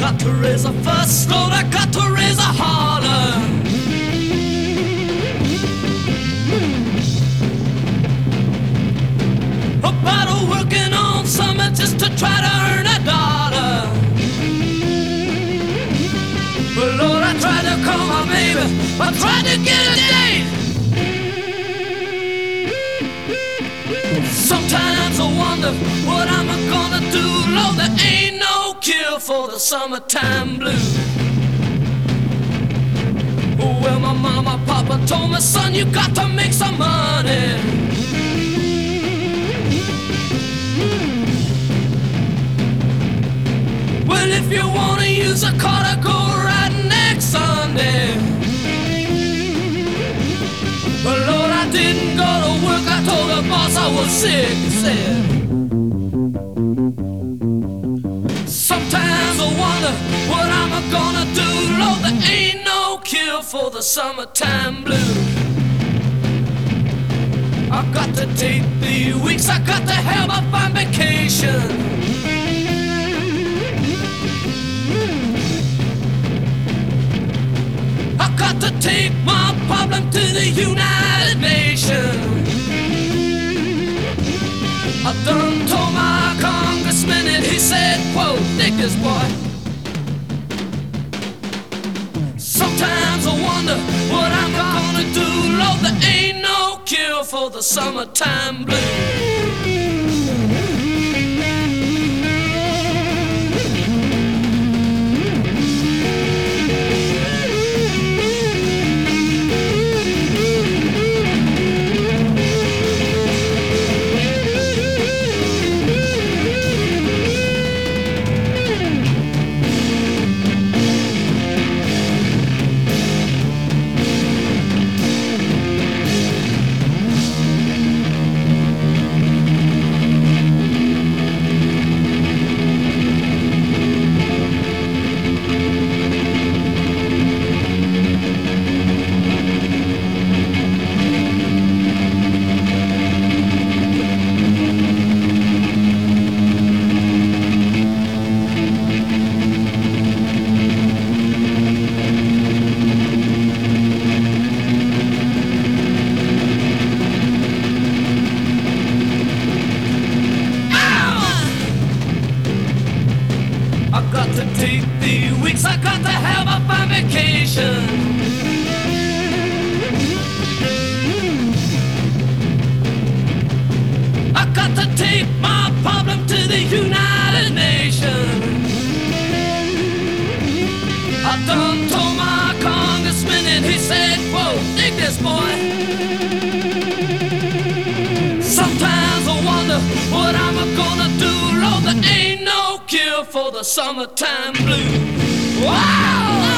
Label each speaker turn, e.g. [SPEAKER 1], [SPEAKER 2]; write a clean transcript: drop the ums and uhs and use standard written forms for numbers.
[SPEAKER 1] got to raise a fuss, Lord, I got to raise a holler. About working on something just to try to earn a dollar. But Lord, I tried to call my baby, I tried to get a date. Sometimes I wonder what I'm gonna do, Lord, there ain't no cure for the summertime blues. Well, my mama, papa told me, son, you got to make some money. Well, if you wanna use a car to go right next Sunday. But Lord, I didn't go to work, I told the boss I was sick, he said. Sometimes I wonder what I'm gonna do, Lord, there ain't no cure for the summertime blues. I got to take 3 weeks, I got to have a fine vacation. I got to take my problem to the United Nations. I done told my congressman and he said, quote, dig this boy. Sometimes I wonder what I'm gonna do, Lord, there ain't no cure for the summertime blues. For the summertime blues. Wow!